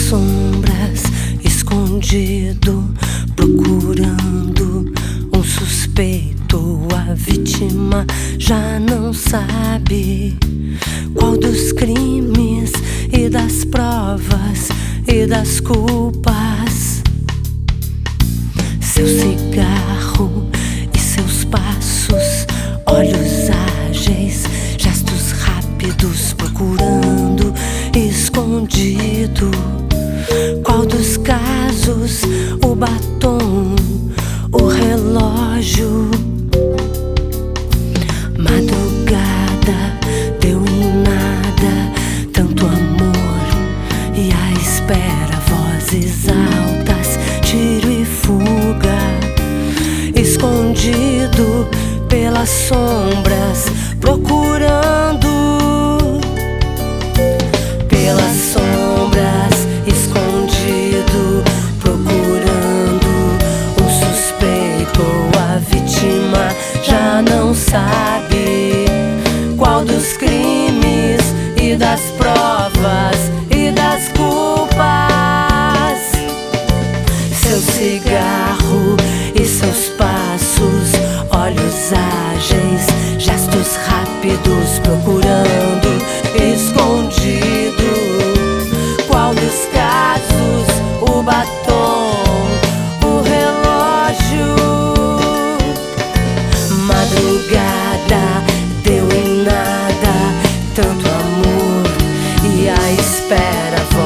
sombras, escondido, procurando um suspeito. A vítima já não sabe qual dos crimes e das provas e das culpas. Seu cigarro e seus passos, olhos ágeis, gestos rápidos, procurando escondido. Qual dos casos, o batom, o relógio? Madrugada deu em nada, tanto amor e à espera, vozes altas, tiro e fuga, escondido pelas sombras, procurando pelas sombras, escondido, procurando um suspeito. A vítima já não sabe qual dos crimes e das provas e das culpas. Seu cigarro e seus passos, olhos ágeis, gestos rápidos, procurando escondido. Qual dos casos, o batom, o relógio? Madrugada deu em nada, tanto amor e à espera,